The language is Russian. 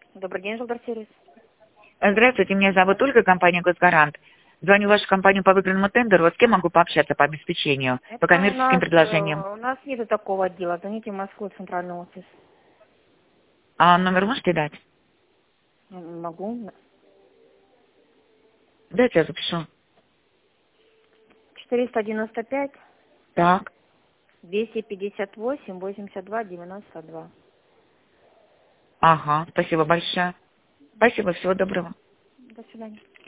Добрый день, Жилдорсервис. Здравствуйте, меня зовут Ольга, компания «Госгарант». Звоню в вашу компанию по выигранному тендеру. Вот с кем могу пообщаться по обеспечению, по Это коммерческим предложениям? у нас нету такого отдела. Звоните в Москву, центральный офис. А номер можете дать? Могу. Дайте я запишу. 495 Так. 258 82 92. Ага, спасибо большое. Спасибо, всего доброго. До свидания.